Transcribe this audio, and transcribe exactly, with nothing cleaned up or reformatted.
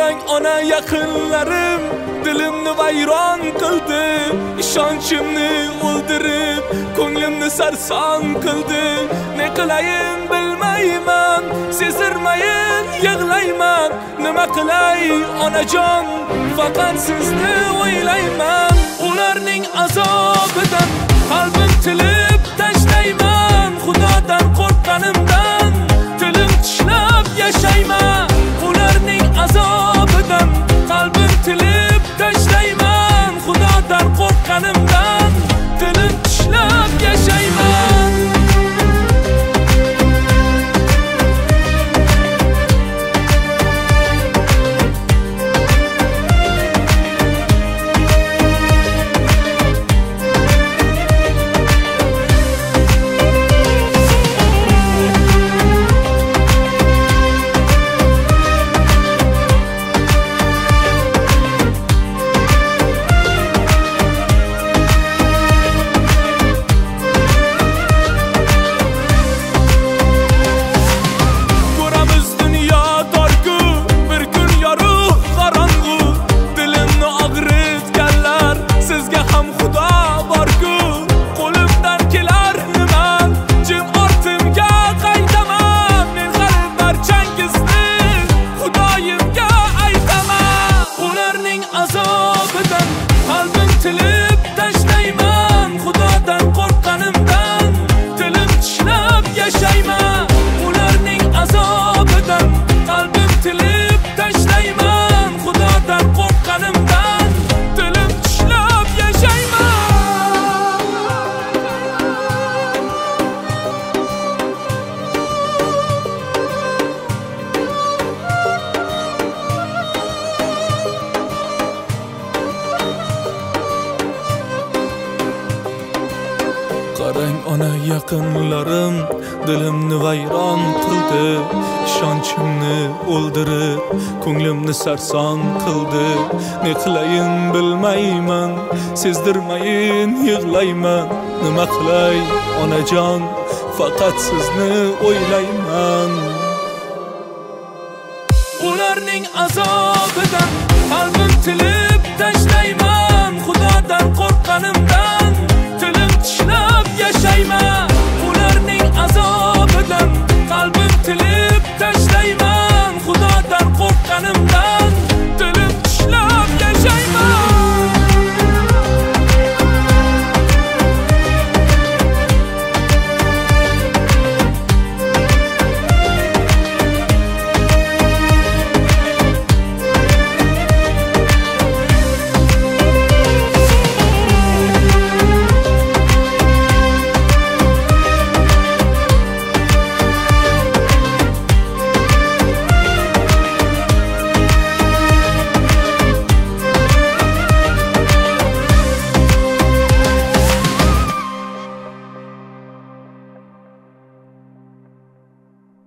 Qarang ona yaqinlarim dilimni vayron qildi, ishonchimni o'ldirib ko'nglimni sarson qildi. Ne qilayin bilmayman, sezirmayin yig'layman. Nima qilay onajon, faqat sizni o'ylayman. Ularning azobidan qalbim tilib tashlayman. Xudodan qo'rqqanimdan tilim tishlab yashayman. Ularning azobidan qalbim tilib tashlayman. Xudodan qo'rqqanimdan tilim tishlab yashayman. Qarang ona yaqinlarim dilimni vayron qildi, ishonchimni o'ldirib ko'nglimni sarson qildi. Ne qilayin bilmayman, sezdirmayin yig'layman. Nima qilay onajon, faqat sizni o'ylayman. Ularning azob